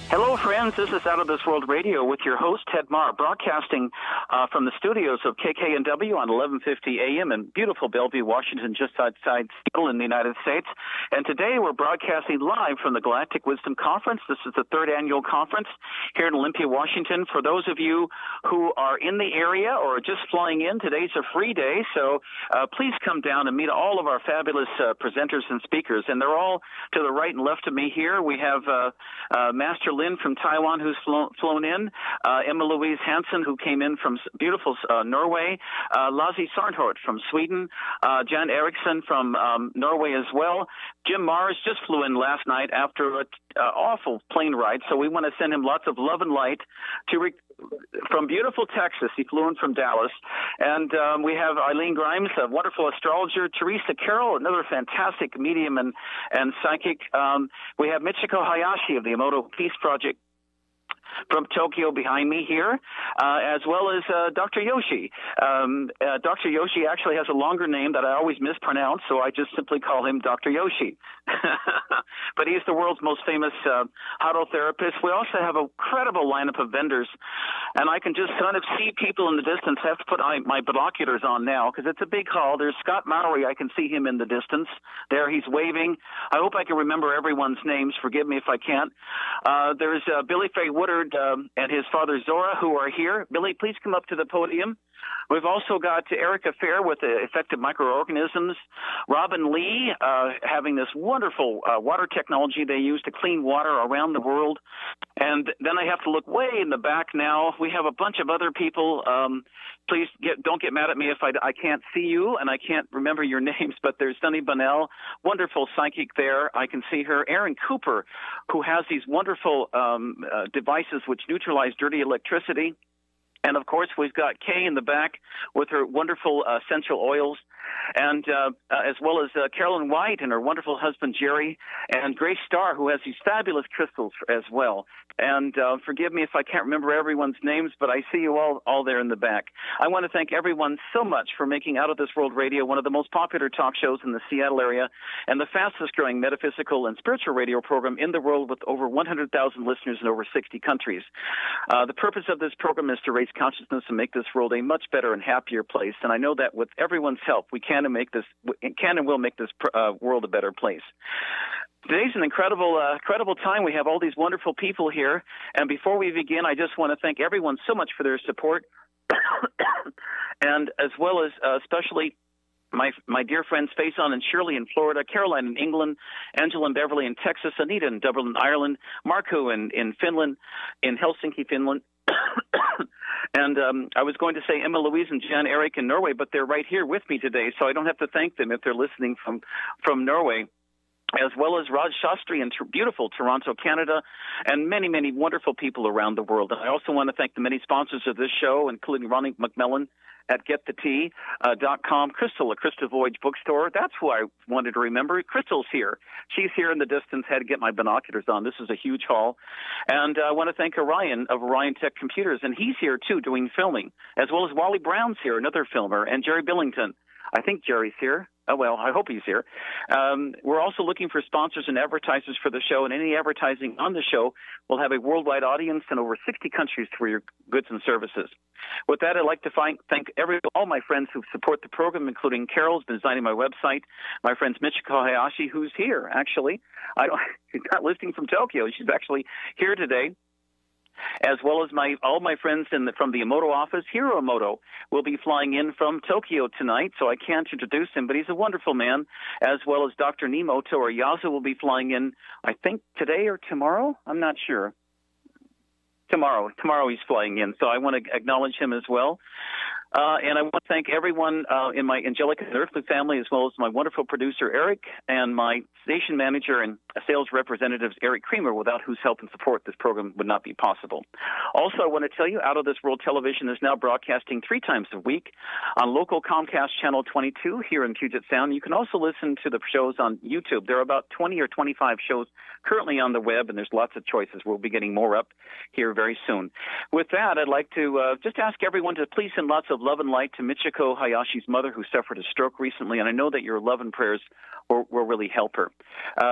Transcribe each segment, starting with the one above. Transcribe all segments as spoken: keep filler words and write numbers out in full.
Hello, friends. This is Out of This World Radio with your host, Ted Marr, broadcasting uh, from the studios of K K N W on eleven fifty A M in beautiful Bellevue, Washington, just outside Seattle in the United States. And today we're broadcasting live from the Galactic Wisdom Conference. This is the third annual conference here in Olympia, Washington. For those of you who are in the area or just flying in, today's a free day, so uh, please come down and meet all of our fabulous uh, presenters and speakers. And they're all to the right and left of me here. We have uh, uh, Master Lin from Taiwan, who's flown, flown in, uh, Emma Louise Hansen, who came in from beautiful uh, Norway, uh, Lazi Sarnhort from Sweden, uh, Jan Eriksson from um, Norway as well. Jim Mars just flew in last night after an uh, awful plane ride, so we want to send him lots of love and light to re- from beautiful Texas. He flew in from Dallas. And um, we have Eileen Grimes, a wonderful astrologer, Teresa Carroll, another fantastic medium and, and psychic. Um, we have Michiko Hayashi of the Emoto Peace Project from Tokyo behind me here, uh, as well as uh, Doctor Yoshi. Um, uh, Doctor Yoshi actually has a longer name that I always mispronounce, so I just simply call him Doctor Yoshi. But he's the world's most famous uh, autotherapist. We also have a credible lineup of vendors, and I can just kind of see people in the distance. I have to put my, my binoculars on now because it's a big hall. There's Scott Mowry. I can see him in the distance. There, he's waving. I hope I can remember everyone's names. Forgive me if I can't. Uh, there's uh, Billy Faye Woodard, Um, and his father Zora, who are here. Billy, please come up to the podium. We've also got Erica Fair with the Effective Microorganisms. Robin Lee uh, having this wonderful uh, water technology they use to clean water around the world. And then I have to look way in the back now. We have a bunch of other people. Um, please get, don't get mad at me if I, I can't see you and I can't remember your names, but there's Sunny Bunnell, wonderful psychic there. I can see her. Aaron Cooper, who has these wonderful um, uh, devices which neutralize dirty electricity. And, of course, we've got Kay in the back with her wonderful uh, essential oils, and uh, uh, as well as uh, Carolyn White and her wonderful husband, Jerry, and Grace Starr, who has these fabulous crystals as well. And uh, forgive me if I can't remember everyone's names, but I see you all, all there in the back. I want to thank everyone so much for making Out of This World Radio one of the most popular talk shows in the Seattle area and the fastest-growing metaphysical and spiritual radio program in the world with over one hundred thousand listeners in over sixty countries. Uh, the purpose of this program is to raise consciousness and make this world a much better and happier place. And I know that with everyone's help, we can and make this can and will make this uh, world a better place. Today's an incredible, uh, incredible time. We have all these wonderful people here. And before we begin, I just want to thank everyone so much for their support, and as well as uh, especially My my dear friends Faison and Shirley in Florida, Caroline in England, Angela and Beverly in Texas, Anita in Dublin, Ireland, Marco in, in Finland, in Helsinki, Finland. And um, I was going to say Emma Louise and Jan Erik in Norway, but they're right here with me today, so I don't have to thank them if they're listening from, from Norway, as well as Raj Shastri in t- beautiful Toronto, Canada, and many, many wonderful people around the world. And I also want to thank the many sponsors of this show, including Ronnie McMillan at get the tea dot com, Crystal, a Crystal Voyage bookstore. That's who I wanted to remember. Crystal's here. She's here in the distance. Had to get my binoculars on. This is a huge hall. And uh, I want to thank Orion of Orion Tech Computers, and he's here, too, doing filming, as well as Wally Brown's here, another filmer, and Jerry Billington. I think Jerry's here. Oh, well, I hope he's here. Um, we're also looking for sponsors and advertisers for the show, and any advertising on the show will have a worldwide audience in over sixty countries for your goods and services. With that, I'd like to find, thank every, all my friends who support the program, including Carol's designing my website, my friends Michiko Hayashi, who's here, actually. I don't, she's not listening from Tokyo. She's actually here today. As well as my all my friends in the, from the Emoto office. Hiro Emoto will be flying in from Tokyo tonight, so I can't introduce him, but he's a wonderful man, as well as Doctor Nemoto or Yasu will be flying in, I think, today or tomorrow? I'm not sure. Tomorrow. Tomorrow he's flying in, so I want to acknowledge him as well. Uh, and I want to thank everyone uh, in my angelic and earthly family, as well as my wonderful producer, Eric, and my station manager and sales representatives, Eric Creamer, without whose help and support this program would not be possible. Also, I want to tell you, Out of This World Television is now broadcasting three times a week on local Comcast Channel twenty-two here in Puget Sound. You can also listen to the shows on YouTube. There are about twenty or twenty-five shows currently on the web, and there's lots of choices. We'll be getting more up here very soon. With that, I'd like to uh, just ask everyone to please send lots of love and light to Michiko Hayashi's mother, who suffered a stroke recently, and I know that your love and prayers will, will really help her. Um, also,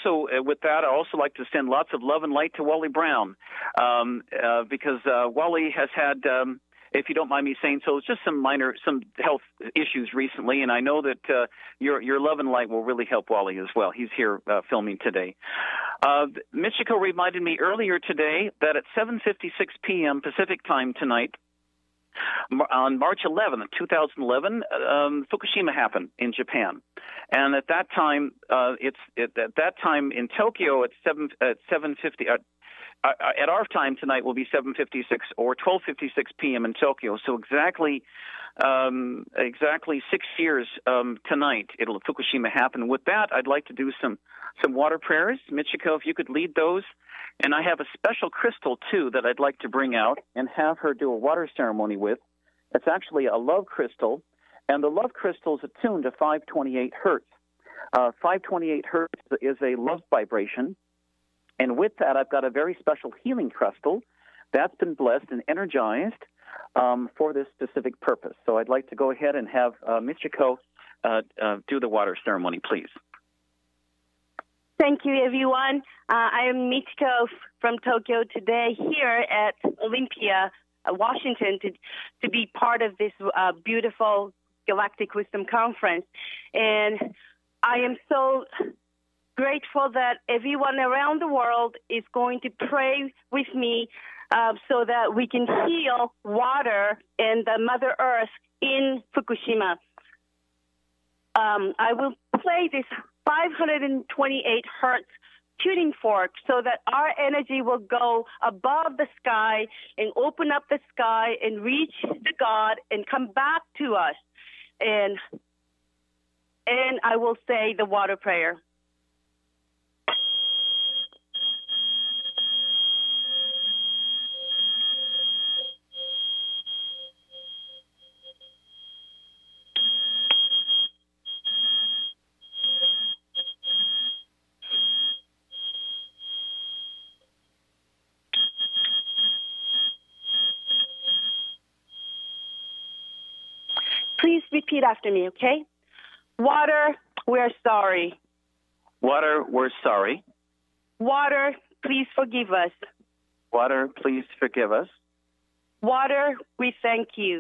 also, uh, with that, I also like to send lots of love and light to Wally Brown, um, uh, because uh, Wally has had, um, if you don't mind me saying so, just some minor, some health issues recently, and I know that uh, your your love and light will really help Wally as well. He's here uh, filming today. Uh, Michiko reminded me earlier today that at seven fifty-six p.m. Pacific time tonight, on March eleventh, twenty eleven, um, Fukushima happened in Japan, and at that time, uh, it's it, at that time in Tokyo at seven at seven fifty. Uh, uh, at our time tonight will be seven fifty-six or twelve fifty-six p.m. in Tokyo. So exactly, um, exactly six years um, tonight, it'll Fukushima happen. With that, I'd like to do some some water prayers, Michiko, if you could lead those. And I have a special crystal, too, that I'd like to bring out and have her do a water ceremony with. It's actually a love crystal, and the love crystal is attuned to five twenty-eight hertz. Uh, five twenty-eight hertz is a love vibration, and with that, I've got a very special healing crystal that's been blessed and energized um, for this specific purpose. So I'd like to go ahead and have uh, Michiko uh, uh, do the water ceremony, please. Thank you, everyone. Uh, I am Michiko from Tokyo today here at Olympia, uh, Washington, to, to be part of this uh, beautiful Galactic Wisdom Conference. And I am so grateful that everyone around the world is going to pray with me uh, so that we can heal water and the Mother Earth in Fukushima. Um, I will play this five twenty-eight hertz tuning fork so that our energy will go above the sky and open up the sky and reach the God and come back to us. And and I will say the water prayer. Please repeat after me, okay? Water, we're sorry. Water, we're sorry. Water, please forgive us. Water, please forgive us. Water, we thank you.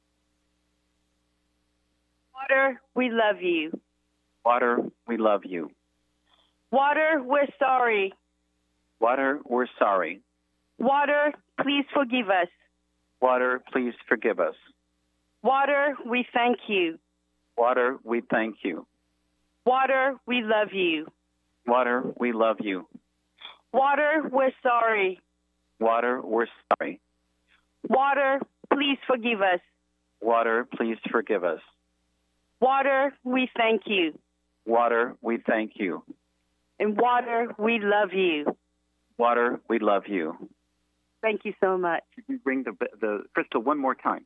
Water, we love you. Water, we love you. Water, we're sorry. Water, we're sorry. Water, please forgive us. Water, please forgive us. Water, we thank you. Water, we thank you. Water, we love you. Water, we love you. Water, we're sorry. Water, we're sorry. Water, please forgive us. Water, please forgive us. Water, we thank you. Water, we thank you. And water, we love you. Water, we love you. Thank you so much. Could you bring the, the crystal one more time?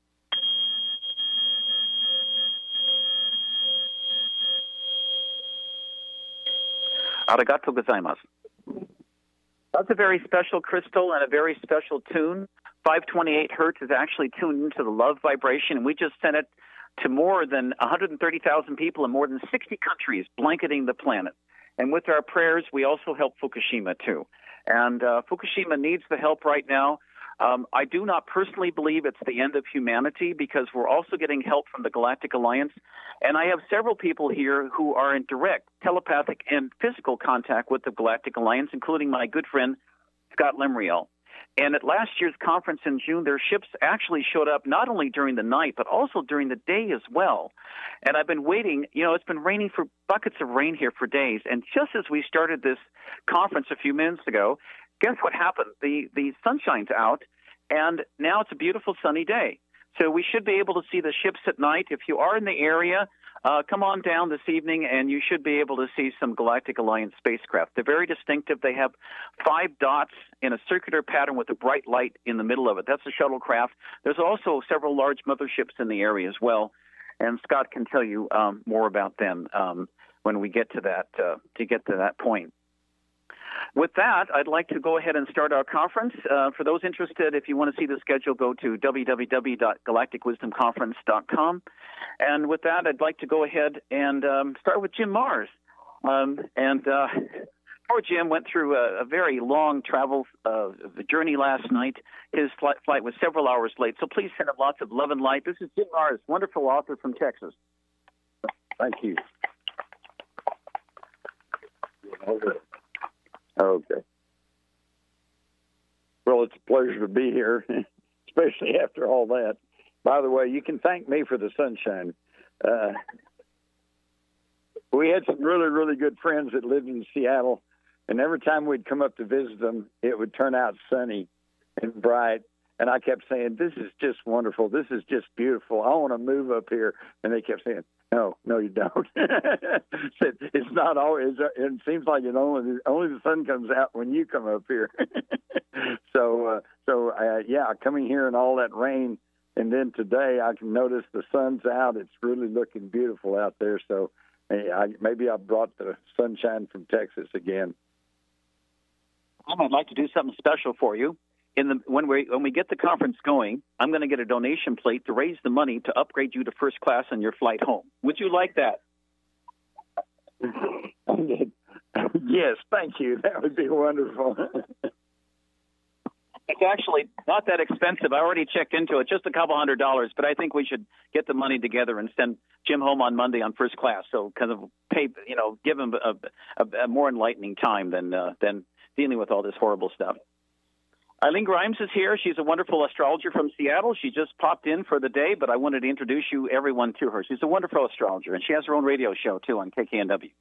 Arigato gozaimasu. That's a very special crystal and a very special tune. five twenty-eight hertz is actually tuned into the love vibration, and we just sent it to more than one hundred thirty thousand people in more than sixty countries, blanketing the planet. And with our prayers, we also help Fukushima, too. And uh, Fukushima needs the help right now. Um, I do not personally believe it's the end of humanity because we're also getting help from the Galactic Alliance. And I have several people here who are in direct telepathic and physical contact with the Galactic Alliance, including my good friend, Scott Lemriel. And at last year's conference in June, their ships actually showed up not only during the night, but also during the day as well. And I've been waiting. You know, it's been raining for buckets of rain here for days. And just as we started this conference a few minutes ago, guess what happened? The the sun shines out, and now it's a beautiful sunny day. So we should be able to see the ships at night. If you are in the area, uh, come on down this evening, and you should be able to see some Galactic Alliance spacecraft. They're very distinctive. They have five dots in a circular pattern with a bright light in the middle of it. That's a shuttlecraft. There's also several large motherships in the area as well, and Scott can tell you um, more about them um, when we get to that uh, to get to that point. With that, I'd like to go ahead and start our conference. Uh, for those interested, if you want to see the schedule, go to w w w dot galactic wisdom conference dot com. And with that, I'd like to go ahead and um, start with Jim Marrs. Um, and uh, Poor Jim went through a, a very long travel uh, journey last night. His flight, flight was several hours late, so please send him lots of love and light. This is Jim Marrs, wonderful author from Texas. Thank you. Okay. Well, it's a pleasure to be here, especially after all that. By the way, you can thank me for the sunshine. Uh, we had some really, really good friends that lived in Seattle, and every time we'd come up to visit them, it would turn out sunny and bright. And I kept saying, this is just wonderful. This is just beautiful. I want to move up here. And they kept saying, no, no, you don't. It's not always, it seems like it only, only the sun comes out when you come up here. so, uh, so uh, yeah, coming here in all that rain, and then today I can notice the sun's out. It's really looking beautiful out there. So hey, I, maybe I brought the sunshine from Texas again. I'd like to do something special for you. In the when we when we get the conference going, I'm going to get a donation plate to raise the money to upgrade you to first class on your flight home. Would you like that? Yes, thank you. That would be wonderful. It's actually not that expensive. I already checked into it, just a couple hundred dollars. But I think we should get the money together and send Jim home on Monday on first class. So kind of pay, you know, give him a, a, a more enlightening time than uh, than dealing with all this horrible stuff. Eileen Grimes is here. She's a wonderful astrologer from Seattle. She just popped in for the day, but I wanted to introduce you everyone to her. She's a wonderful astrologer, and she has her own radio show, too, on K K N W.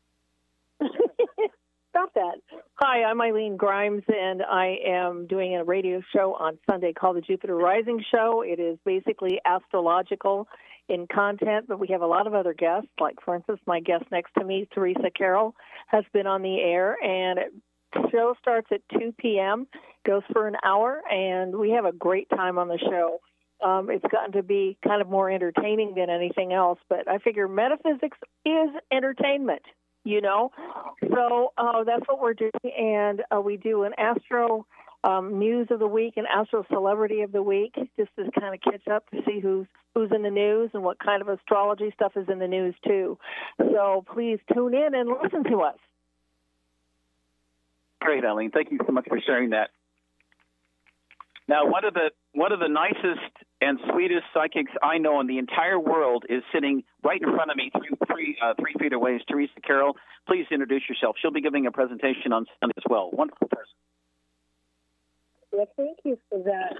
Stop that. Hi, I'm Eileen Grimes, and I am doing a radio show on Sunday called the Jupiter Rising Show. It is basically astrological in content, but we have a lot of other guests. Like, for instance, my guest next to me, Teresa Carroll, has been on the air, and it The show starts at two p.m., goes for an hour, and we have a great time on the show. Um, it's gotten to be kind of more entertaining than anything else, but I figure metaphysics is entertainment, you know? So uh, that's what we're doing, and uh, we do an astro um, news of the week and astro celebrity of the week, just to kind of catch up to see who's who's in the news and what kind of astrology stuff is in the news, too. So please tune in and listen to us. Great, Eileen. Thank you so much for sharing that. Now, one of the one of the nicest and sweetest psychics I know in the entire world is sitting right in front of me, three, three, uh, three feet away, is Teresa Carroll. Please introduce yourself. She'll be giving a presentation on Sunday as well. Wonderful person. Well, thank you for that.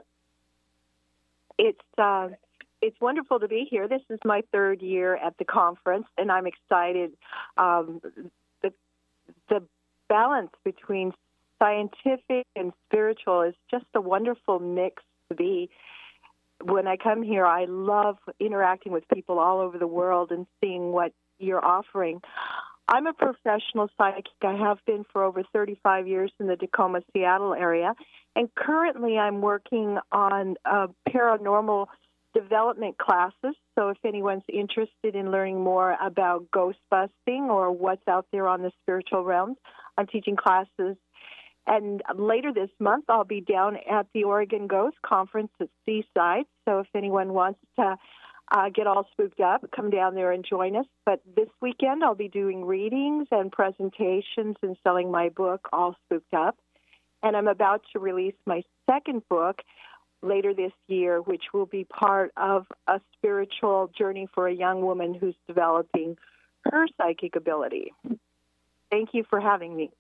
It's uh, it's wonderful to be here. This is my third year at the conference, and I'm excited. Um, the the balance between scientific and spiritual is just a wonderful mix to be. When I come here, I love interacting with people all over the world and seeing what you're offering. I'm a professional psychic. I have been for over thirty-five years in the Tacoma, Seattle area, and currently I'm working on uh, paranormal development classes. So if anyone's interested in learning more about ghost busting or what's out there on the spiritual realms, I'm teaching classes. And later this month, I'll be down at the Oregon Ghost Conference at Seaside. So if anyone wants to uh, get all spooked up, come down there and join us. But this weekend, I'll be doing readings and presentations and selling my book, All Spooked Up. And I'm about to release my second book later this year, which will be part of a spiritual journey for a young woman who's developing her psychic ability. Thank you for having me.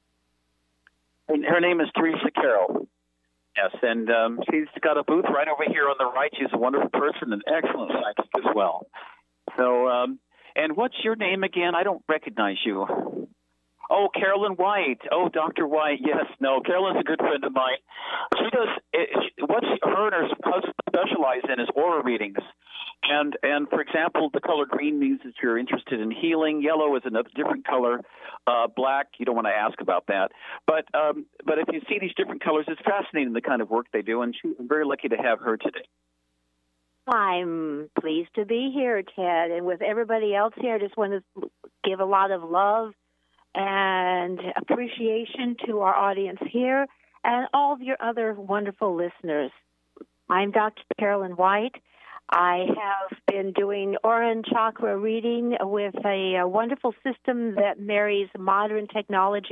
And her name is Teresa Carroll. Yes, and um, she's got a booth right over here on the right. She's a wonderful person, an excellent psychic as well. So, um, and what's your name again? I don't recognize you. Oh, Carolyn White. Oh, Doctor White. Yes, no, Carolyn's a good friend of mine. She does, what her and her husband specialize in is aura readings. And, and for example, the color green means that you're interested in healing. Yellow is another different color. Uh, black, you don't want to ask about that. But um, but if you see these different colors, it's fascinating the kind of work they do, and she, I'm very lucky to have her today. I'm pleased to be here, Ted. And with everybody else here, I just want to give a lot of love and appreciation to our audience here and all of your other wonderful listeners. I'm Doctor Carolyn White. I have been doing aura and chakra reading with a, a wonderful system that marries modern technology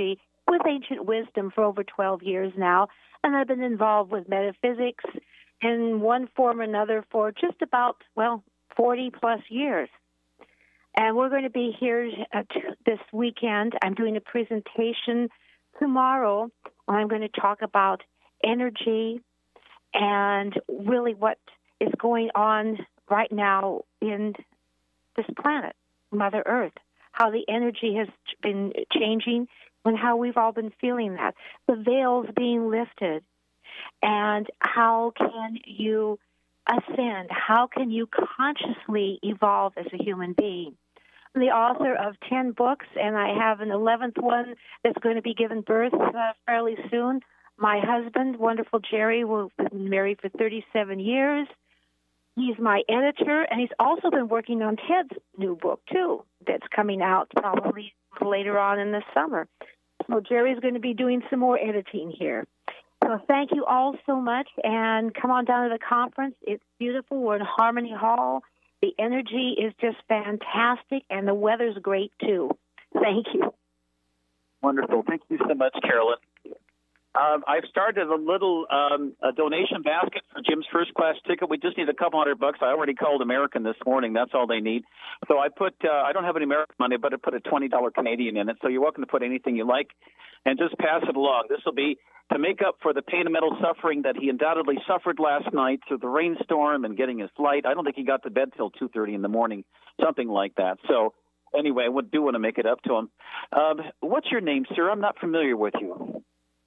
with ancient wisdom for over twelve years now, and I've been involved with metaphysics in one form or another for just about, well, forty plus years. And we're going to be here uh, t- this weekend. I'm doing a presentation tomorrow. I'm going to talk about energy and really what is going on right now in this planet, Mother Earth, how the energy has been changing and how we've all been feeling that. The veil's being lifted. And how can you ascend? How can you consciously evolve as a human being? I'm the author of ten books, and I have an eleventh one that's going to be given birth uh, fairly soon. My husband, wonderful Jerry, will have been married for thirty-seven years. He's my editor, and he's also been working on Ted's new book, too, that's coming out probably later on in the summer. So Jerry's going to be doing some more editing here. So thank you all so much, and come on down to the conference. It's beautiful. We're in Harmony Hall. The energy is just fantastic, and the weather's great, too. Thank you. Wonderful. Thank you so much, Carolyn. Um, I've started a little um, a donation basket for Jim's first class ticket. We just need a couple hundred bucks. I already called American this morning. That's all they need. So I put, uh, I don't have any American money, but I put a twenty dollars Canadian in it. So you're welcome to put anything you like and just pass it along. This will be to make up for the pain and mental suffering that he undoubtedly suffered last night through the rainstorm and getting his flight. I don't think he got to bed till two thirty in the morning, something like that. So anyway, I do want to make it up to him. Um, what's your name, sir? I'm not familiar with you.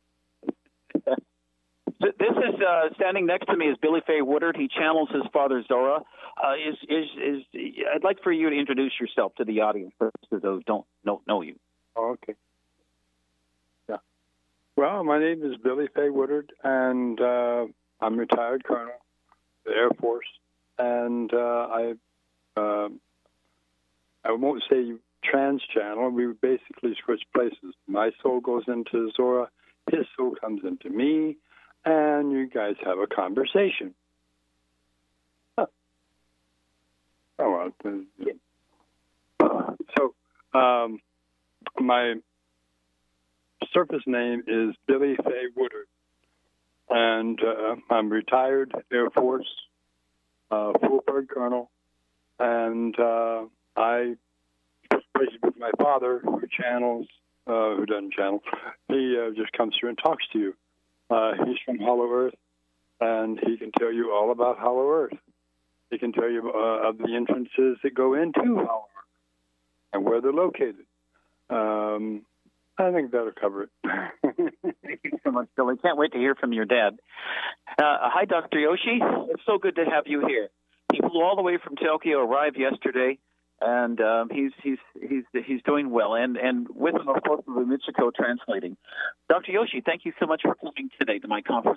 This is uh, standing next to me is Billy Fay Woodard. He channels his father Zora. Uh, is is is? I'd like for you to introduce yourself to the audience for those who don't know, know you. Oh, okay. Yeah. Well, my name is Billy Fay Woodard, and uh, I'm retired colonel, the Air Force, and uh, I uh, I won't say trans channel. We basically switch places. My soul goes into Zora. His soul comes into me. And you guys have a conversation. Huh. Oh, well. So, um, my surface name is Billy Fay Woodard. And uh, I'm retired Air Force, uh, full bird colonel. And uh, I, especially with my father, who channels, uh, who doesn't channel, he uh, just comes through and talks to you. Uh, he's from Hollow Earth, and he can tell you all about Hollow Earth. He can tell you uh, of the entrances that go into Hollow Earth and where they're located. Um, I think that'll cover it. Thank you so much, Billy. Can't wait to hear from your dad. Uh, hi, Doctor Yoshi. It's so good to have you here. He flew all the way from Tokyo, arrived yesterday, and um, he's he's he's he's doing well. And and with him, of course, Michiko translating. Doctor Yoshi, thank you so much for coming today to my conference.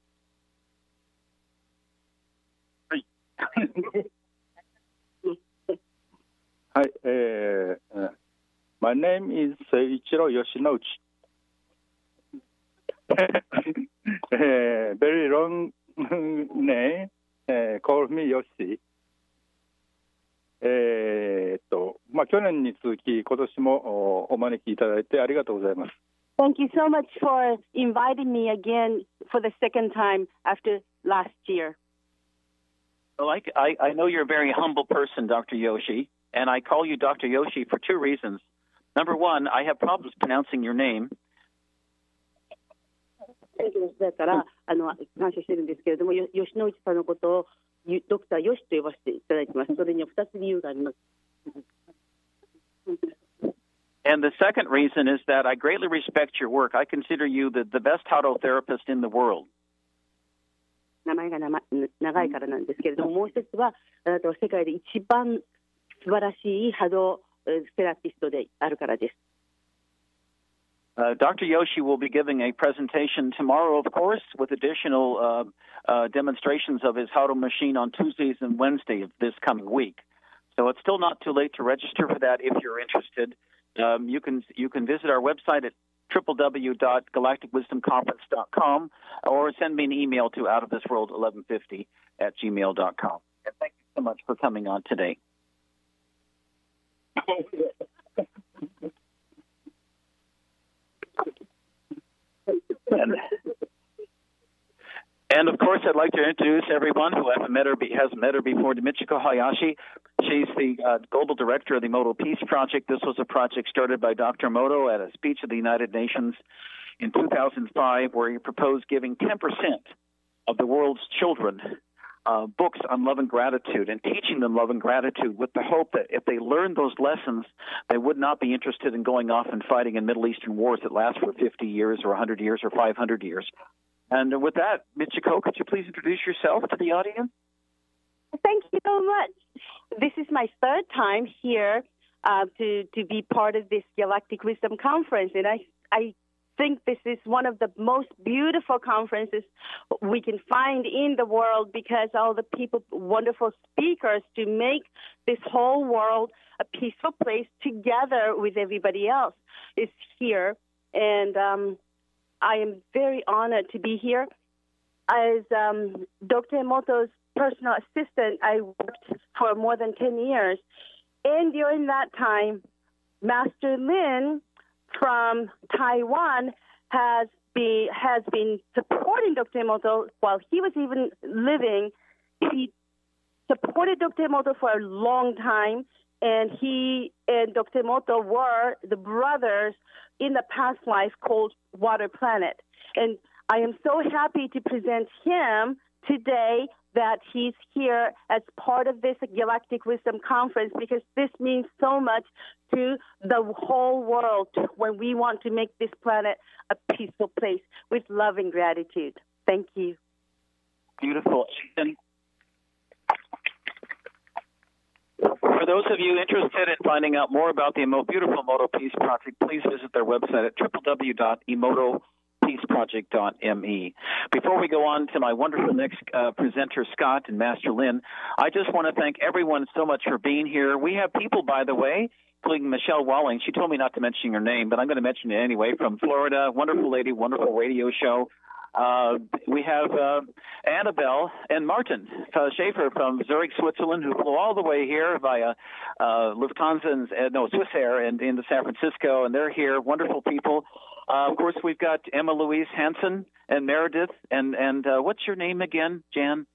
Hi, uh, uh, my name is uh, Ichiro Yoshinouchi. uh, very long name. Uh, call me Yoshi. えーっとまあ去年に続き今年もお招きいただいてありがとうございます。 Thank you so much for inviting me again for the second time after last year. Well, I, I, I know you're a very humble person, Doctor Yoshi, and I call you Doctor Yoshi for two reasons. Number one, I have problems pronouncing your name. だからあの感謝してるんですけれども、よ吉野内さんのことをドクターヨシと呼ばせていただいてます。それにはふたつ理由があります。 And the second reason is that I greatly respect your work. I consider you the, the best Hado therapist in the world. 名前が長いからなんですけれども、もう一つはあなたは世界で一番素晴らしい波動セラピストであるからです。 Uh, Doctor Yoshi will be giving a presentation tomorrow, of course, with additional uh, uh, demonstrations of his Hado machine on Tuesdays and Wednesdays of this coming week. So it's still not too late to register for that if you're interested. Um, you can you can visit our website at w w w dot galactic wisdom conference dot com or send me an email to out of this world eleven fifty at gmail dot com. And thank you so much for coming on today. And, and of course, I'd like to introduce everyone who hasn't met her, hasn't met her before, to Michiko Hayashi. She's the uh, global director of the Emoto Peace Project. This was a project started by Doctor Emoto at a speech of the United Nations in two thousand five, where he proposed giving ten percent of the world's children uh, books on love and gratitude and teaching them love and gratitude, with the hope that if they learned those lessons, they would not be interested in going off and fighting in Middle Eastern wars that last for fifty years or one hundred years or five hundred years. And with that, Michiko, could you please introduce yourself to the audience? Thank you so much. This is my third time here uh, to to be part of this Galactic Wisdom Conference, and I I think this is one of the most beautiful conferences we can find in the world, because all the people, wonderful speakers, to make this whole world a peaceful place together with everybody else is here, and um, I am very honored to be here. As um, Doctor Emoto's personal assistant, I worked for more than ten years. And during that time, Master Lin from Taiwan has been, has been supporting Doctor Emoto while he was even living. He supported Doctor Emoto for a long time, and he and Doctor Emoto were the brothers in the past life called Water Planet. And I am so happy to present him today, that he's here as part of this Galactic Wisdom Conference, because this means so much to the whole world when we want to make this planet a peaceful place with love and gratitude. Thank you. Beautiful. And for those of you interested in finding out more about the beautiful Emoto Peace Project, please visit their website at w w w dot emoto peace project dot m e. Before we go on to my wonderful next uh, presenter, Scott and Master Lin, I just want to thank everyone so much for being here. We have people, by the way, including Michelle Walling. She told me not to mention your name, but I'm going to mention it anyway, from Florida. Wonderful lady, wonderful radio show. Uh, we have uh, Annabelle and Martin uh, Schaefer from Zurich, Switzerland, who flew all the way here via uh, Lufthansa, and, uh, no, Swiss Air, and into San Francisco, and they're here. Wonderful people. Uh, of course, we've got Emma Louise Hansen and Meredith, and and uh, what's your name again, Jan?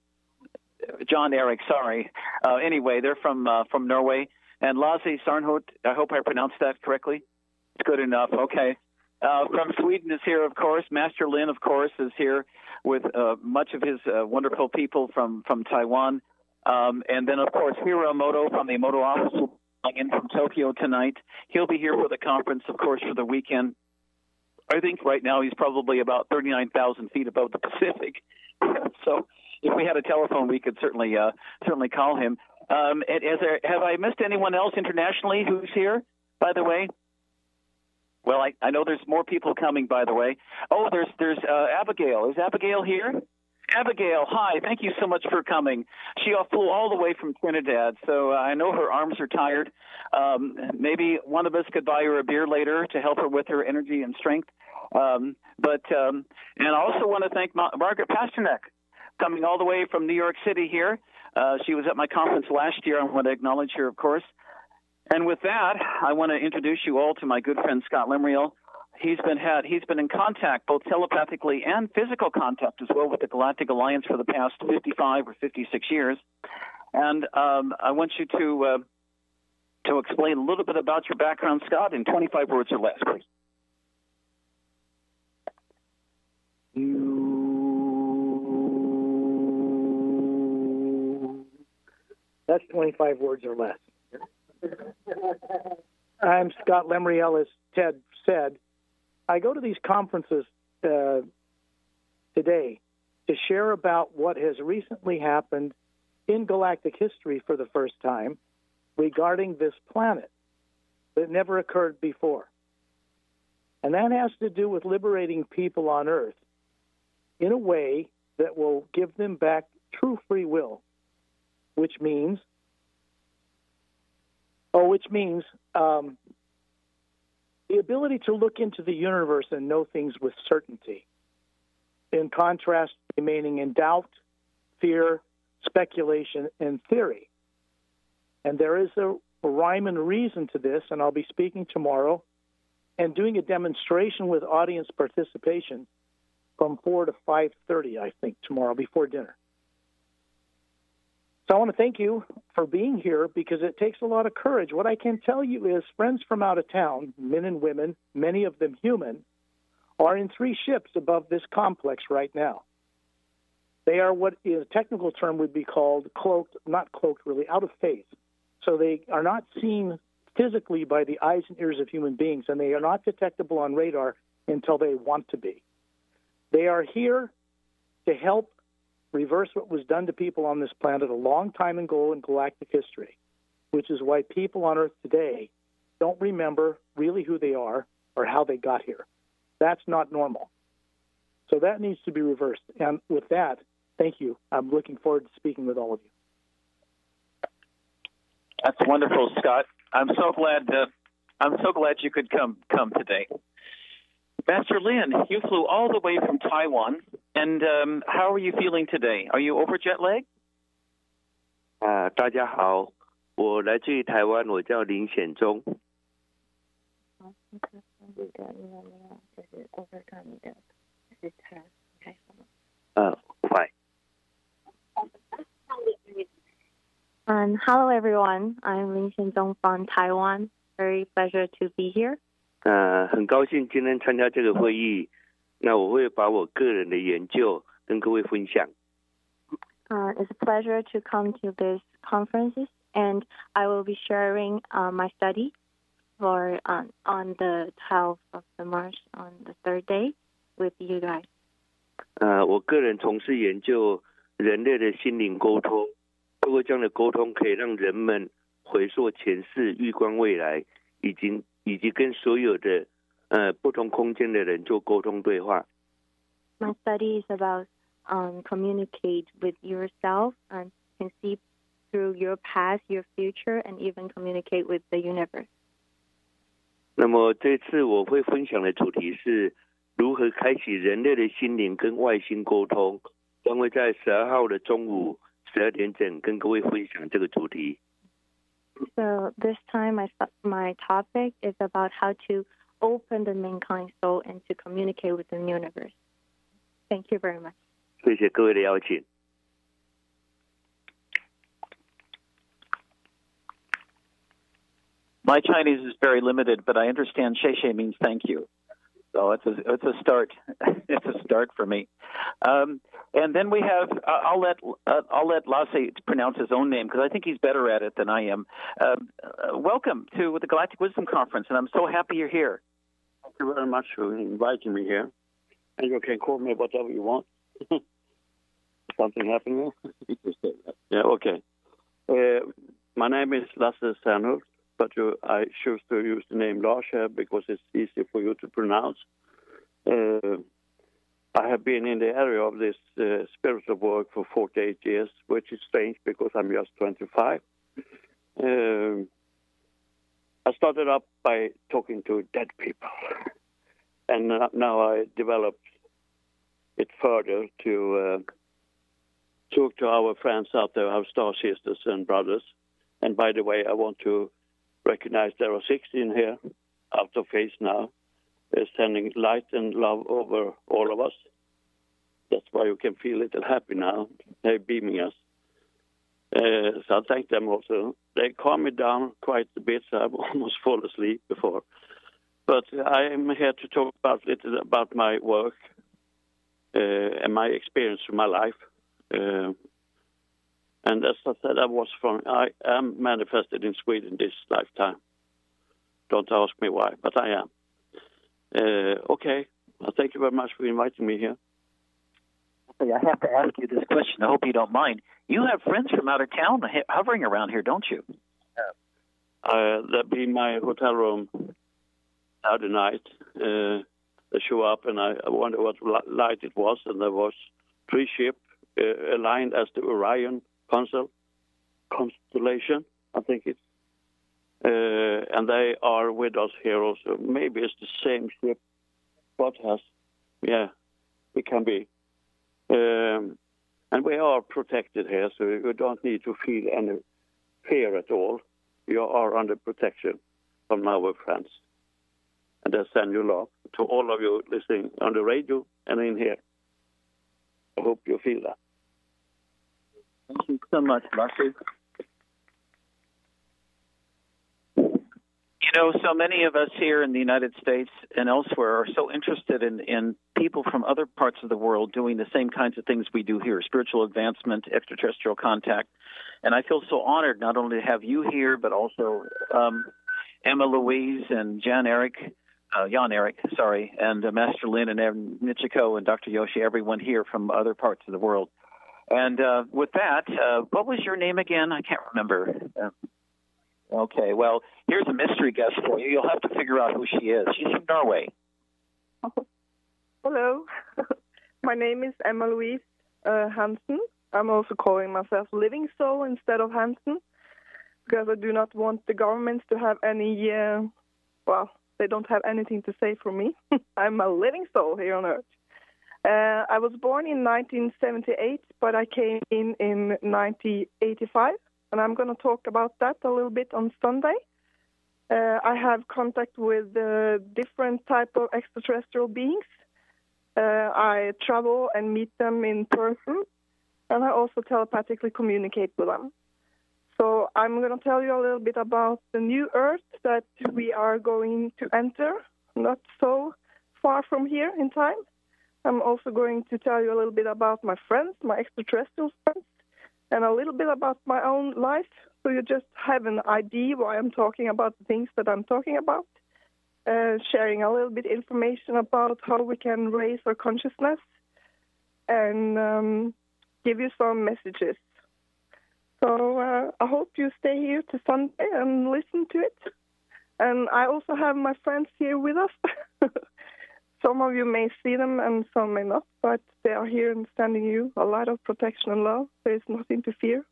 John Eric. Sorry. Uh, anyway, they're from uh, from Norway, and Lasse Sarnhut. I hope I pronounced that correctly. It's good enough. Okay. Uh, from Sweden is here, of course. Master Lin, of course, is here with uh, much of his uh, wonderful people from from Taiwan, um, and then of course Hiro Emoto from the Emoto office will be in from Tokyo tonight. He'll be here for the conference, of course, for the weekend. I think right now he's probably about thirty-nine thousand feet above the Pacific. So if we had a telephone, we could certainly uh, certainly call him. Um, is there, have I missed anyone else internationally who's here, by the way? Well, I, I know there's more people coming, by the way. Oh, there's there's uh, Abigail. Is Abigail here? Abigail, hi. Thank you so much for coming. She flew all the way from Trinidad, so I know her arms are tired. Um, maybe one of us could buy her a beer later to help her with her energy and strength. Um, but um, and I also want to thank Ma- Margaret Pasternak, coming all the way from New York City here. Uh, she was at my conference last year. I want to acknowledge her, of course. And with that, I want to introduce you all to my good friend Scott Lemriel. He's been had he's been in contact, both telepathically and physical contact as well, with the Galactic Alliance for the past fifty-five or fifty-six years. And um, I want you to uh, to explain a little bit about your background, Scott, in twenty-five words or less, please. You... That's twenty-five words or less. I'm Scott Lemriel, as Ted said. I go to these conferences uh, today to share about what has recently happened in galactic history for the first time regarding this planet that never occurred before. And that has to do with liberating people on Earth in a way that will give them back true free will, which means, oh, which means um, the ability to look into the universe and know things with certainty, in contrast to remaining in doubt, fear, speculation, and theory. And there is a, a rhyme and reason to this, and I'll be speaking tomorrow and doing a demonstration with audience participation from four to five thirty, I think, tomorrow before dinner. So I want to thank you for being here because it takes a lot of courage. What I can tell you is friends from out of town, men and women, many of them human, are in three ships above this complex right now. They are what in a technical term would be called cloaked, not cloaked really, out of phase. So they are not seen physically by the eyes and ears of human beings, and they are not detectable on radar until they want to be. They are here to help reverse what was done to people on this planet a long time ago in galactic history, which is why people on Earth today don't remember really who they are or how they got here. That's not normal. So that needs to be reversed. And with that, thank you. I'm looking forward to speaking with all of you. That's wonderful, Scott. I'm so glad. Uh, I'm so glad you could come come today. Master Lin, you flew all the way from Taiwan, and um, how are you feeling today? Are you over jet lag? 啊、呃，大家好，我来自于台湾，我叫林显忠。呃，快。 Um, hello, everyone. I'm Lin Xianzong from Taiwan. Very pleasure to be here. 呃，很高兴今天参加这个会议。那我会把我个人的研究跟各位分享。 Uh, it's a pleasure to come to this conferences, and I will be sharing uh, my study for um, on the twelfth of the March on the third day with you guys. 呃，我个人从事研究人类的心灵沟通。透过这样的沟通，可以让人们回溯前世、预观未来，以及以及跟所有的呃不同空间的人做沟通对话。 My study is about um, communicate with yourself and can see through your past, your future, and even communicate with the universe. 那么这次我会分享的主题是如何开启人类的心灵跟外星沟通，将会在十二号的中午。十二点整跟各位分享这个主题。 So this time my my topic is about how to open the mankind soul and to communicate with the universe. Thank you very much. 谢谢各位的邀请。 My Chinese is very limited, but I understand "谢谢" means thank you. So it's a it's a start. It's a start for me. Um, and then we have uh, I'll let uh, I'll let Lasse pronounce his own name because I think he's better at it than I am. Uh, uh, welcome to the Galactic Wisdom Conference, and I'm so happy you're here. Thank you very much for inviting me here. And you can call me whatever you want. Something happening? Yeah, okay. Uh, my name is Lasse Sernhult. But you, I choose to use the name Lars here because it's easy for you to pronounce. Uh, I have been in the area of this uh, spiritual work for forty-eight years, which is strange because I'm just twenty-five. Uh, I started up by talking to dead people. And now I developed it further to uh, talk to our friends out there, our star sisters and brothers. And by the way, I want to recognize there are sixteen here, out of phase now, uh, sending light and love over all of us. That's why you can feel a little happy now. They're beaming us. Uh, so I thank them also. They calm me down quite a bit, so I almost fall asleep before. But I am here to talk about a little about my work uh, and my experience from my life. Uh, And as I said, I was from, I am manifested in Sweden this lifetime. Don't ask me why, but I am. Uh, okay, well, thank you very much for inviting me here. I have to ask you this question. I hope you don't mind. You have friends from out of town hovering around here, don't you? Uh, they'll be in my hotel room out at night. Uh, they show up, and I, I wonder what light it was, and there was three ships uh, aligned as the Orion constellation, I think it's, uh, and they are with us here also. Maybe it's the same ship God has. Yeah, it can be. Um, and we are protected here, so you don't need to feel any fear at all. You are under protection from our friends. And I send you love to all of you listening on the radio and in here. I hope you feel that. Thank you so much, Lasse. You know, so many of us here in the United States and elsewhere are so interested in, in people from other parts of the world doing the same kinds of things we do here, spiritual advancement, extraterrestrial contact. And I feel so honored not only to have you here, but also um, Emma Louise and Jan Eric, uh, Jan Eric, sorry, and uh, Master Lin and Evan Michiko and Doctor Yoshi, everyone here from other parts of the world. And uh, with that, uh, what was your name again? I can't remember. Uh, Okay, well, here's a mystery guest for you. You'll have to figure out who she is. She's from Norway. Hello. My name is Emma Louise uh, Hansen. I'm also calling myself Living Soul instead of Hansen because I do not want the governments to have any, uh, well, they don't have anything to say for me. I'm a living soul here on Earth. Uh, I was born in nineteen seventy-eight, but I came in in nineteen eighty-five. And I'm going to talk about that a little bit on Sunday. Uh, I have contact with uh, different type of extraterrestrial beings. Uh, I travel and meet them in person, and I also telepathically communicate with them. So I'm going to tell you a little bit about the new Earth that we are going to enter, not so far from here in time. I'm also going to tell you a little bit about my friends, my extraterrestrial friends, and a little bit about my own life, so you just have an idea why I'm talking about the things that I'm talking about, uh, sharing a little bit information about how we can raise our consciousness, and um, give you some messages. So uh, I hope you stay here to Sunday and listen to it. And I also have my friends here with us. Some of you may see them and some may not, but they are here and sending you a lot of protection and love. There is nothing to fear.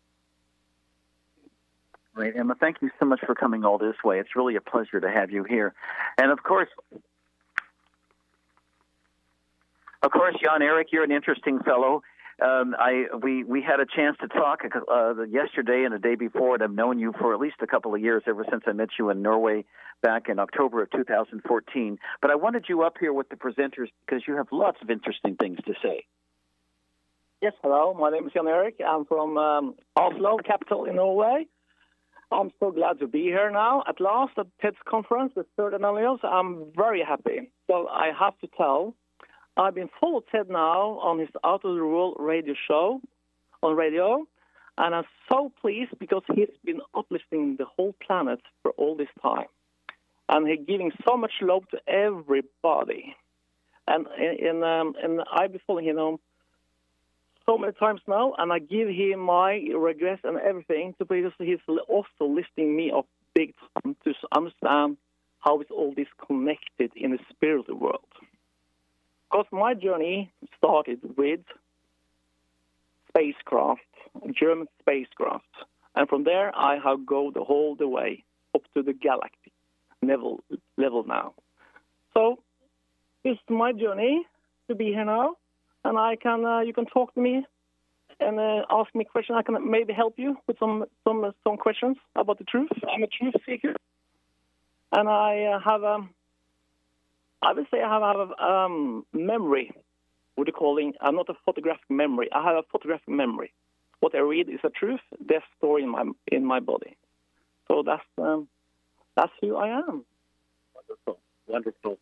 Great, Emma. Thank you so much for coming all this way. It's really a pleasure to have you here. And, of course, of course, Jan Eric, you're an interesting fellow. Um, I we, we had a chance to talk uh, yesterday and the day before, and I've known you for at least a couple of years, ever since I met you in Norway back in October of two thousand fourteen. But I wanted you up here with the presenters because you have lots of interesting things to say. Yes, hello. My name is Jan Eric. I'm from um, Oslo, capital in Norway. I'm so glad to be here now at last at TED's conference, the third annual. I'm very happy. So I have to tell, I've been following Ted now on his Out of the World radio show on radio, and I'm so pleased because he's been uplifting the whole planet for all this time. And he's giving so much love to everybody. And and, um, and I've been following him um, so many times now, and I give him my regrets and everything to because he's also lifting me up big time to understand how is all this connected in the spiritual world. Because my journey started with spacecraft, German spacecraft. And from there, I have gone the whole the way up to the galactic level, level now. So it's my journey to be here now. And I can, uh, you can talk to me and uh, ask me questions. I can maybe help you with some some uh, some questions about the truth. I'm a truth seeker. And I uh, have... Um, I would say I have a um, memory, what do you call it? I'm not a photographic memory. I have a photographic memory. What I read is a truth. There's story in my in my body. So that's um, that's who I am. Wonderful, wonderful.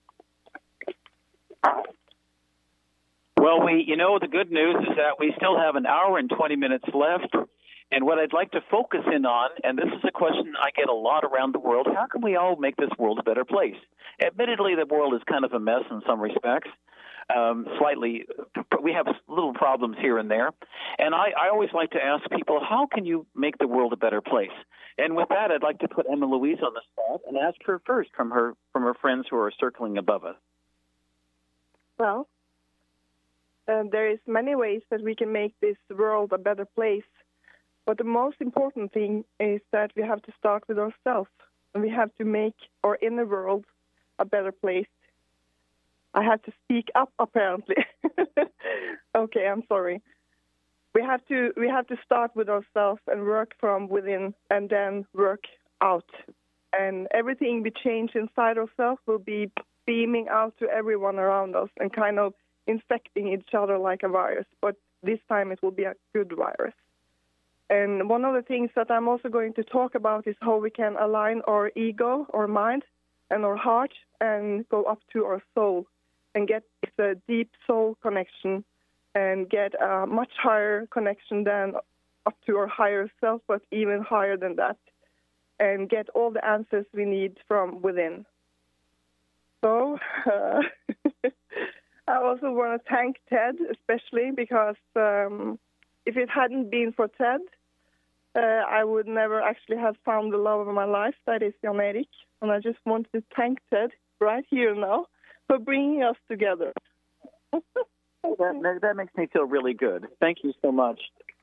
Well, we, you know, the good news is that we still have an hour and twenty minutes left. And what I'd like to focus in on, and this is a question I get a lot around the world, how can we all make this world a better place? Admittedly, the world is kind of a mess in some respects. Um, slightly, we have little problems here and there. And I, I always like to ask people, how can you make the world a better place? And with that, I'd like to put Emma Louise on the spot and ask her first from her from her friends who are circling above us. Well, uh, there is many ways that we can make this world a better place. But the most important thing is that we have to start with ourselves, and we have to make our inner world a better place. I have to speak up, apparently. Okay, I'm sorry. We have to we have to start with ourselves and work from within, and then work out. And everything we change inside ourselves will be beaming out to everyone around us and kind of infecting each other like a virus, but this time it will be a good virus. And one of the things that I'm also going to talk about is how we can align our ego, our mind, and our heart and go up to our soul and get this deep soul connection and get a much higher connection than up to our higher self, but even higher than that, and get all the answers we need from within. So uh, I also want to thank Ted, especially because um, if it hadn't been for Ted, uh, I would never actually have found the love of my life, that is Jan Erik. And I just wanted to thank Ted right here now for bringing us together. that, that makes me feel really good. Thank you so much.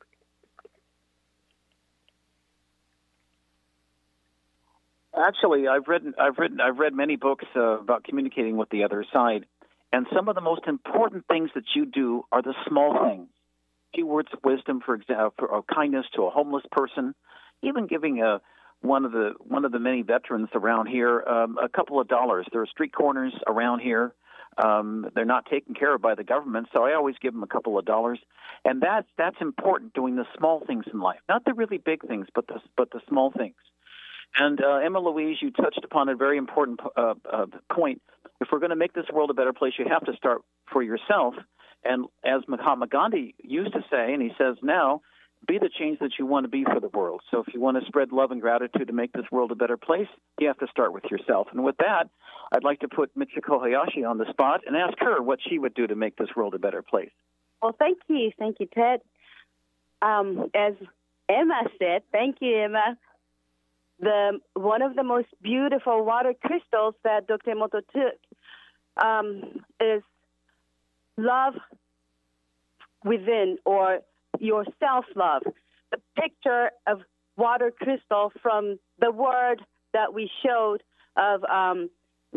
Actually, I've written, I've written, I've read many books uh, about communicating with the other side, and some of the most important things that you do are the small things. A few words of wisdom, for example, for kindness to a homeless person, even giving a one of the one of the many veterans around here um, a couple of dollars. There are street corners around here. Um, they're not taken care of by the government, so I always give them a couple of dollars, and that's that's important. Doing the small things in life, not the really big things, but the but the small things. And uh, Emma Louise, you touched upon a very important uh, uh, point. If we're going to make this world a better place, you have to start for yourself. And as Mahatma Gandhi used to say, and he says now, be the change that you want to be for the world. So if you want to spread love and gratitude to make this world a better place, you have to start with yourself. And with that, I'd like to put Michiko Hayashi on the spot and ask her what she would do to make this world a better place. Well, thank you. Thank you, Ted. Um, as Emma said, thank you, Emma. The one of the most beautiful water crystals that Doctor Emoto took um, is love within, or your self-love. The picture of water crystal from the word that we showed of um,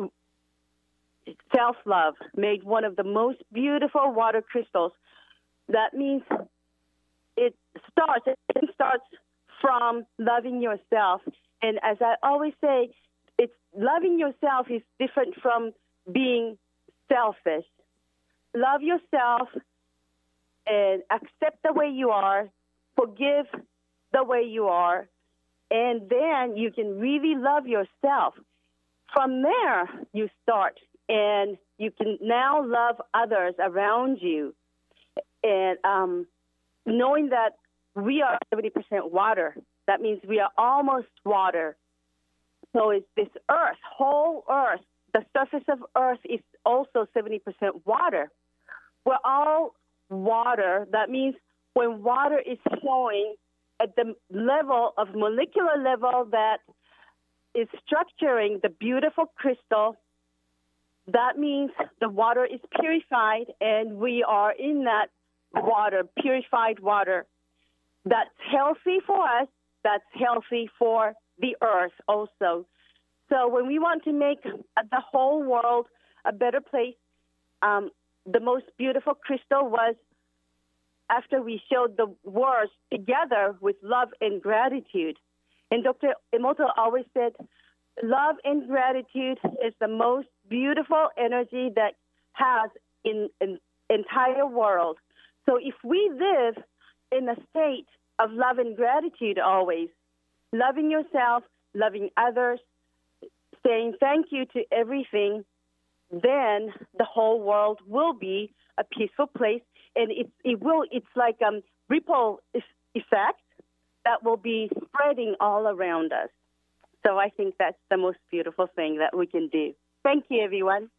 self-love made one of the most beautiful water crystals. That means it starts, it starts from loving yourself. And as I always say, it's loving yourself is different from being selfish. Love yourself and accept the way you are, forgive the way you are, and then you can really love yourself. From there, you start, and you can now love others around you. And um, knowing that we are seventy percent water, that means we are almost water. So it's this earth, whole earth, the surface of earth is also seventy percent water. We're all water. That means when water is flowing at the level of molecular level that is structuring the beautiful crystal, that means the water is purified, and we are in that water, purified water. That's healthy for us. That's healthy for the earth also. So when we want to make the whole world a better place, um, the most beautiful crystal was after we showed the words together with love and gratitude. And Doctor Emoto always said, love and gratitude is the most beautiful energy that has in the entire world. So if we live in a state of love and gratitude always, loving yourself, loving others, saying thank you to everything, then the whole world will be a peaceful place, and it, it will, it's like a um, ripple effect that will be spreading all around us. So I think that's the most beautiful thing that we can do. Thank you, everyone.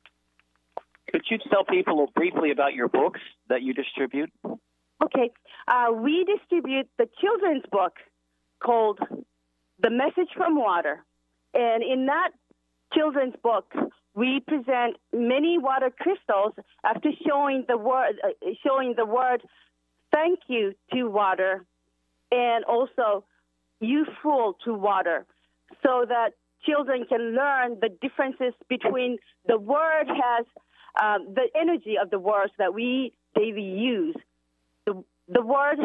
Could you tell people briefly about your books that you distribute? Okay. Uh, we distribute the children's book called The Message from Water. And in that children's book, we present many water crystals after showing the word, uh, showing the word thank you to water, and also useful to water, so that children can learn the differences between the word has um, the energy of the words that we daily use. The, the word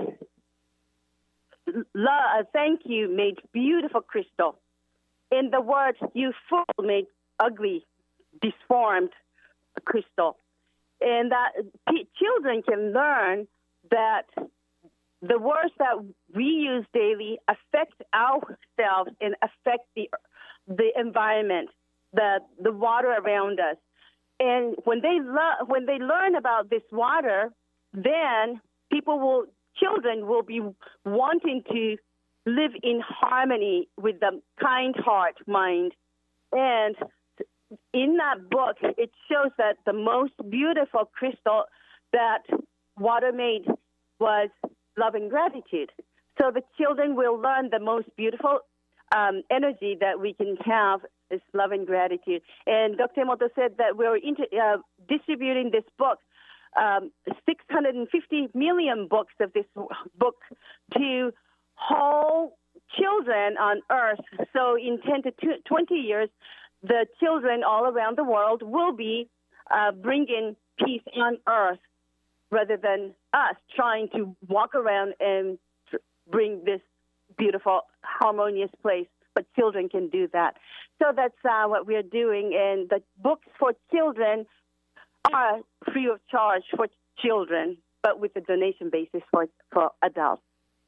love, thank you made beautiful crystal. And the word useful made ugly, disformed crystal. and that p- children can learn that the words that we use daily affect ourselves and affect the the environment, the the water around us. And when they lo- when they learn about this water, then people will, children will be wanting to live in harmony with the kind heart, mind. And in that book, it shows that the most beautiful crystal that water made was love and gratitude. So the children will learn the most beautiful um, energy that we can have is love and gratitude. And Doctor Emoto said that we're inter- uh, distributing this book, um, six hundred fifty million books of this book to whole children on Earth. So in ten to twenty years, the children all around the world will be uh, bringing peace on Earth rather than us trying to walk around and bring this beautiful, harmonious place. But children can do that. So that's uh, what we're doing. And the books for children are free of charge for children, but with a donation basis for, for adults.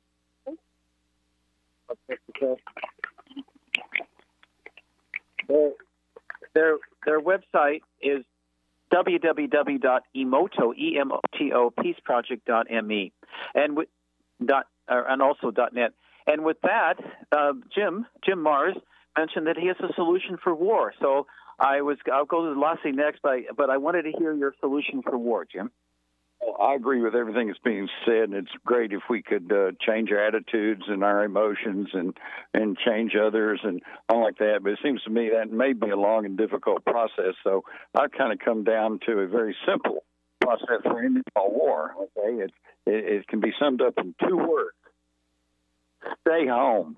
Okay. Their, their, their website is w w w dot emoto, E M O T O, peace project dot m e, and, with, dot, uh, and also .net. And with that, uh, Jim, Jim Mars mentioned that he has a solution for war. So I was, I'll go to Lassie next, but I, but I wanted to hear your solution for war, Jim. Well, I agree with everything that's being said, and it's great if we could uh, change our attitudes and our emotions and, and change others and all like that. But it seems to me that may be a long and difficult process. So I kind of come down to a very simple process for ending all war. Okay, it, it, it can be summed up in two words: stay home.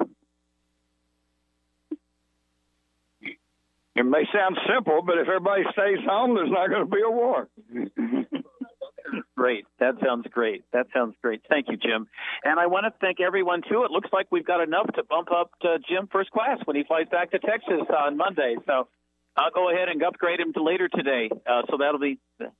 It may sound simple, but if everybody stays home, there's not going to be a war. Great. That sounds great. That sounds great. Thank you, Jim. And I want to thank everyone, too. It looks like we've got enough to bump up to Jim first class when he flies back to Texas on Monday. So I'll go ahead and upgrade him to later today. Uh, so that'll be...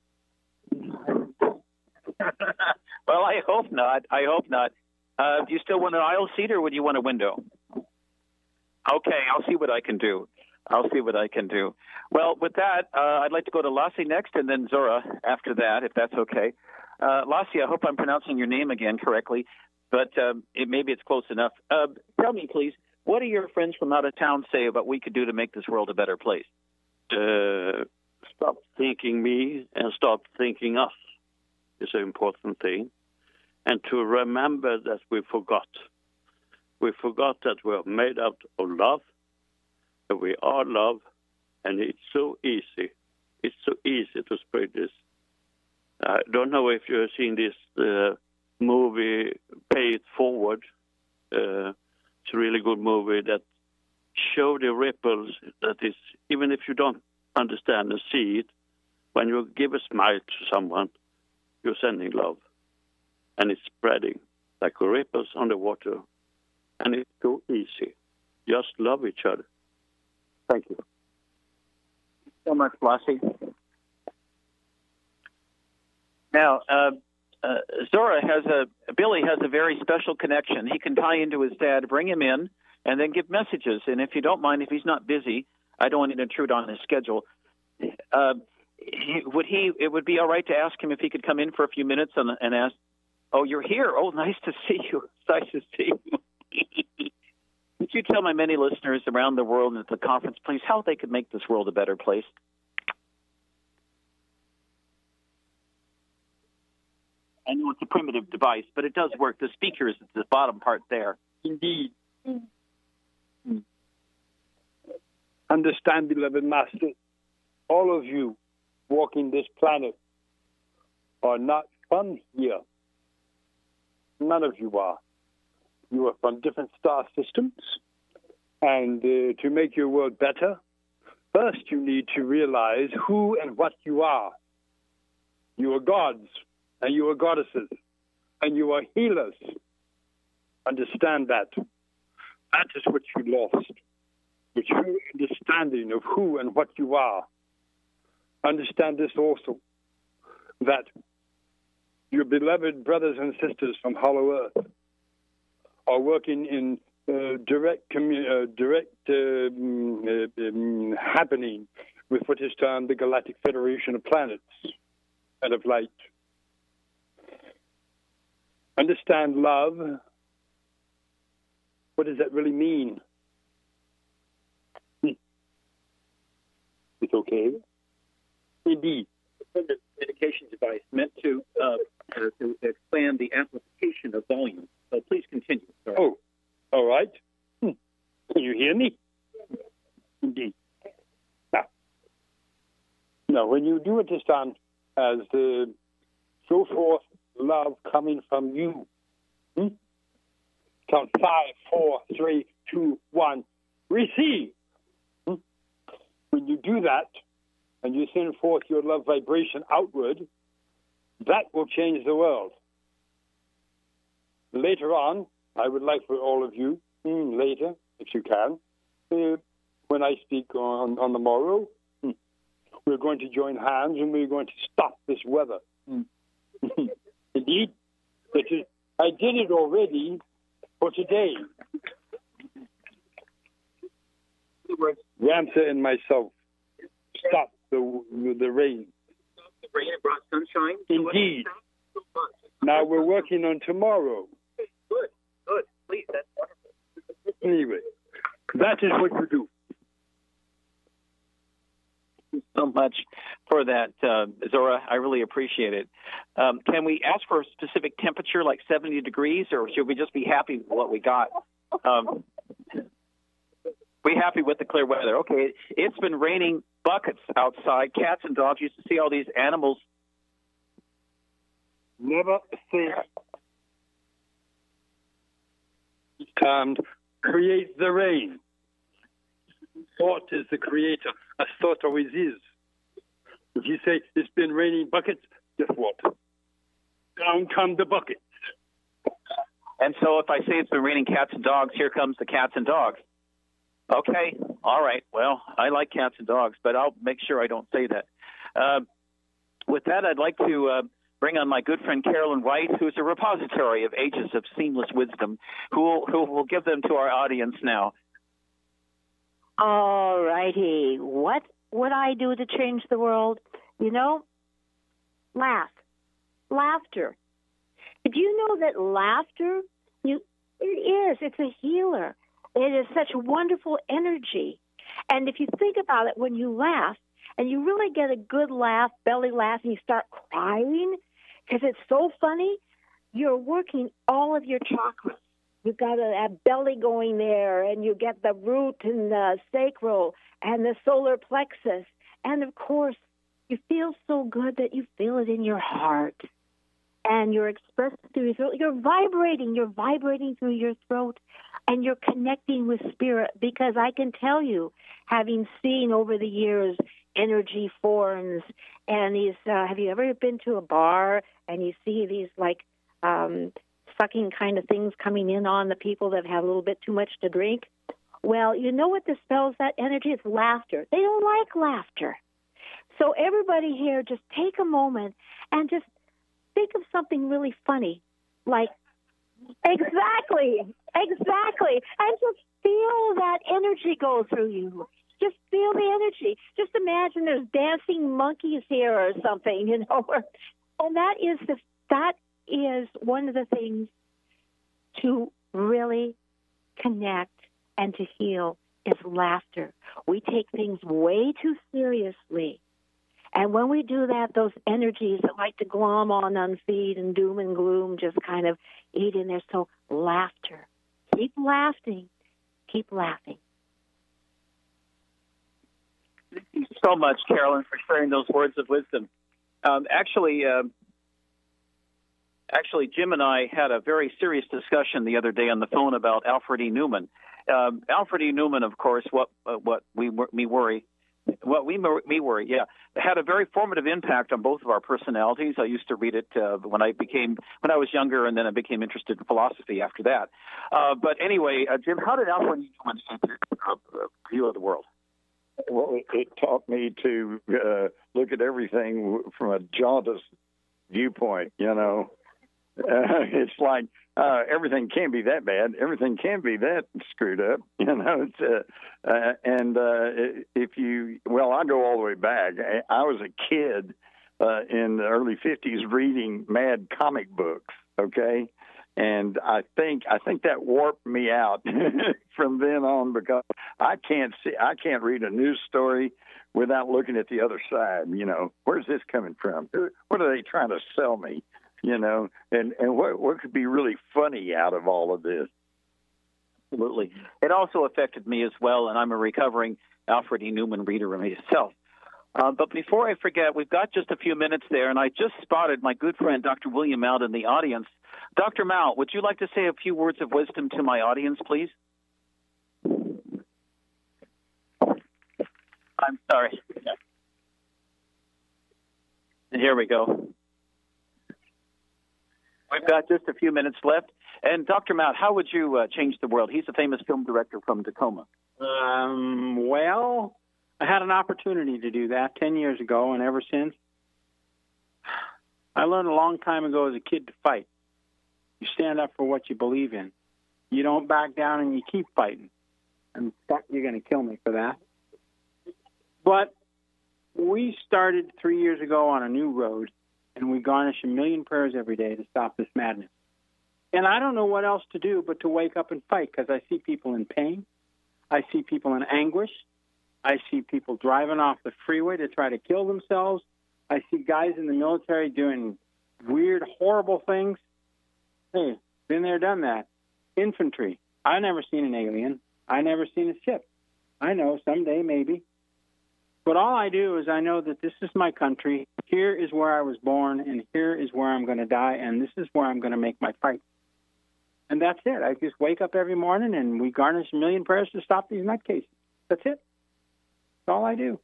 Well, I hope not. I hope not. Uh, do you still want an aisle seat, or would you want a window? Okay, I'll see what I can do. I'll see what I can do. Well, with that, uh, I'd like to go to Lassie next, and then Zora after that, if that's okay. Uh, Lassie, I hope I'm pronouncing your name again correctly, but um, it, maybe it's close enough. Uh, tell me, please, what do your friends from out of town say about what we could do to make this world a better place? Uh, stop thinking me and start thinking us is an important thing. And to remember that we forgot. We forgot that we are made out of love, that we are love, and it's so easy. It's so easy to spread this. I don't know if you've seen this uh, movie, Pay It Forward. Uh, it's a really good movie that shows the ripples that is, even if you don't understand and see it, when you give a smile to someone, you're sending love. And it's spreading like ripples on the water. And it's so easy. Just love each other. Thank you. So much, Lassie. Now, uh, uh, Zora has a, Billy has a very special connection. He can tie into his dad, bring him in, and then give messages. And if you don't mind, if he's not busy, I don't want to intrude on his schedule. Uh, he, would he? It would be all right to ask him if he could come in for a few minutes and, and ask, oh, you're here. Oh, nice to see you. Nice to see you. Would you tell my many listeners around the world and at the conference, please, how they could make this world a better place? I know it's a primitive device, but it does work. The speaker is at the bottom part there. Indeed. Mm. Understand, beloved Master, all of you walking this planet are not from here. None of you are. You are from different star systems. And uh, to make your world better, first you need to realize who and what you are. You are gods, and you are goddesses, and you are healers. Understand that. That is what you lost. The true understanding of who and what you are. Understand this also. that your beloved brothers and sisters from Hollow Earth are working in uh, direct commu- uh, direct um, uh, um, happening with what is termed the Galactic Federation of Planets and of Light. Understand love. What does that really mean? Hmm. It's okay. Indeed. It's a communication device meant to, uh, uh, to expand the amplification of volume. So please continue. Sorry. Oh, all right. Hmm. Can you hear me? Indeed. Now, now, when you do understand as the show forth love coming from you, hmm? Count five, four, three, two, one, receive. Hmm? When you do that, and you send forth your love vibration outward, that will change the world. Later on, I would like for all of you, mm, later, if you can, uh, when I speak on, on the morrow, mm, we're going to join hands and we're going to stop this weather. Mm. Indeed, it is, I did it already for today. Ramsey and myself stop the the rain. The rain brought sunshine. Indeed. Now we're working on tomorrow. Good, good. Please, that's wonderful. Anyway, that is what you do. Thank you so much for that, uh, Zora. I really appreciate it. Um, can we ask for a specific temperature, like seventy degrees, or should we just be happy with what we got? Um, we happy with the clear weather. Okay, it's been raining buckets outside. Cats and dogs used to see all these animals. Never think. And create the rain. Thought is the creator, as thought always is. If you say it's been raining buckets, guess what? Down come the buckets. And so if I say it's been raining cats and dogs, here comes the cats and dogs. Okay, all right. Well, I like cats and dogs, but I'll make sure I don't say that. Uh, with that, I'd like to uh, bring on my good friend Carolyn White, who's a repository of ages of seamless wisdom, who will, who will give them to our audience now. All righty. What would I do to change the world? You know, laugh. Laughter. Did you know that laughter, you, it is, it's a healer. It is such wonderful energy. And if you think about it, when you laugh, and you really get a good laugh, belly laugh, and you start crying, because it's so funny, you're working all of your chakras. You've got a, a belly going there, and you get the root and the sacral and the solar plexus. And, of course, you feel so good that you feel it in your heart. And you're expressing through your throat. You're vibrating. You're vibrating through your throat. And you're connecting with spirit, because I can tell you, having seen over the years energy forms and these, uh, have you ever been to a bar and you see these like um, sucking kind of things coming in on the people that have a little bit too much to drink? Well, you know what dispels that energy? It's laughter. They don't like laughter. So everybody here, just take a moment and just think of something really funny, like, exactly, exactly, and just feel that energy go through you. Just feel the energy. Just imagine there's dancing monkeys here or something, you know. And that is the that is one of the things to really connect and to heal is laughter. We take things way too seriously. And when we do that, those energies that like to glom on and feed and doom and gloom just kind of eat in there. So laughter. Keep laughing. Keep laughing. Thank you so much, Carolyn, for sharing those words of wisdom. Um, actually, uh, actually, Jim and I had a very serious discussion the other day on the phone about Alfred E. Newman. Um, Alfred E. Newman, of course, what uh, what we me worry. What we me worry, yeah, had a very formative impact on both of our personalities. I used to read it uh, when I became when I was younger, and then I became interested in philosophy after that. Uh, but anyway, uh, Jim, how did Alfred E. Newman shape your uh, view of the world? Well, it taught me to uh, look at everything from a jaundiced viewpoint. You know, uh, it's like uh, everything can't be that bad. Everything can be that screwed up. You know, it's, uh, uh, and uh, if you, well, I go all the way back. I, I was a kid uh, in the early fifties reading Mad comic books. Okay. And I think I think that warped me out from then on, because I can't see I can't read a news story without looking at the other side. You know, where's this coming from? What are they trying to sell me? You know, and and what what could be really funny out of all of this? Absolutely, it also affected me as well, and I'm a recovering Alfred E. Neuman reader myself. Uh, but before I forget, we've got just a few minutes there, and I just spotted my good friend Doctor William Mount in the audience. Doctor Mount, would you like to say a few words of wisdom to my audience, please? I'm sorry. And here we go. We've got just a few minutes left. And Doctor Mount, how would you uh, change the world? He's a famous film director from Tacoma. Um, well, I had an opportunity to do that ten years ago, and ever since, I learned a long time ago as a kid to fight. You stand up for what you believe in. You don't back down, and you keep fighting. And fuck, you're going to kill me for that. But we started three years ago on a new road, and we garnish a million prayers every day to stop this madness. And I don't know what else to do but to wake up and fight, because I see people in pain. I see people in anguish. I see people driving off the freeway to try to kill themselves. I see guys in the military doing weird, horrible things. Hey, been there, done that. Infantry. I've never seen an alien. I've never seen a ship. I know, someday, maybe. But all I do is I know that this is my country. Here is where I was born, and here is where I'm going to die, and this is where I'm going to make my fight. And that's it. I just wake up every morning, and we garnish a million prayers to stop these nutcases. That's it. That's all I do.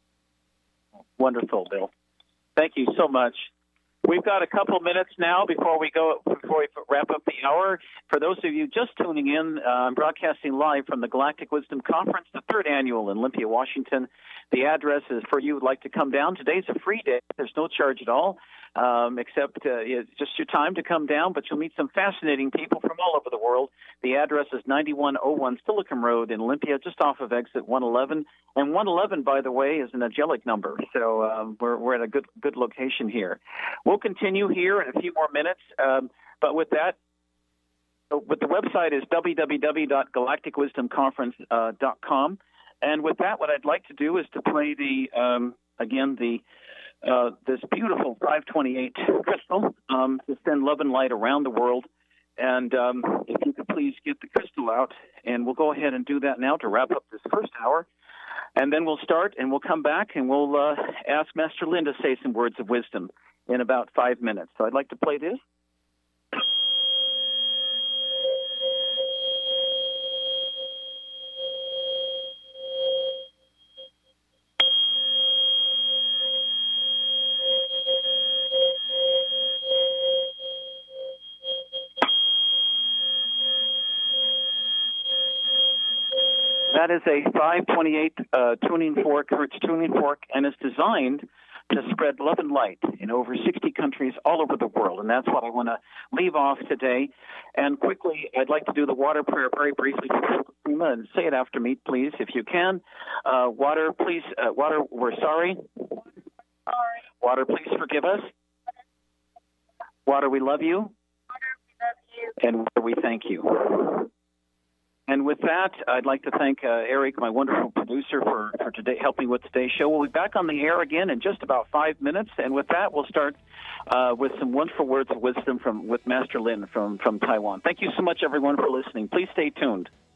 Wonderful, Bill. Thank you so much. We've got a couple minutes now before we go before we wrap up the hour. For those of you just tuning in, uh, I'm broadcasting live from the Galactic Wisdom Conference, the third annual in Olympia, Washington. The address is for you who'd like to come down. Today's a free day. There's no charge at all, um, except uh, it's just your time to come down, but you'll meet some fascinating people from all over the world. The address is ninety-one oh one Silicon Road in Olympia, just off of exit one eleven. And one eleven, by the way, is an angelic number, so um, we're, we're at a good good location here. We'll continue here in a few more minutes, um, but with that, with the website is w w w dot galactic wisdom conference dot com. And with that, what I'd like to do is to play the, um, again, the uh, this beautiful five twenty-eight crystal um, to send love and light around the world. And um, if you could please get the crystal out, and we'll go ahead and do that now to wrap up this first hour. And then we'll start, and we'll come back, and we'll uh, ask Master Lin to say some words of wisdom in about five minutes. So I'd like to play this. That is a five twenty-eight uh, tuning fork, Hertz tuning fork, and is designed to spread love and light in over sixty countries all over the world. And that's what I want to leave off today. And quickly, I'd like to do the water prayer very briefly for Fukushima, and say it after me, please, if you can. Uh, water, please, uh, water, we're sorry. Sorry. Water, please forgive us. Water, we love you. Water, we love you. And water, we thank you. And with that, I'd like to thank uh, Eric, my wonderful producer, for, for today helping with today's show. We'll be back on the air again in just about five minutes. And with that, we'll start uh, with some wonderful words of wisdom from with Master Lin from, from Taiwan. Thank you so much, everyone, for listening. Please stay tuned.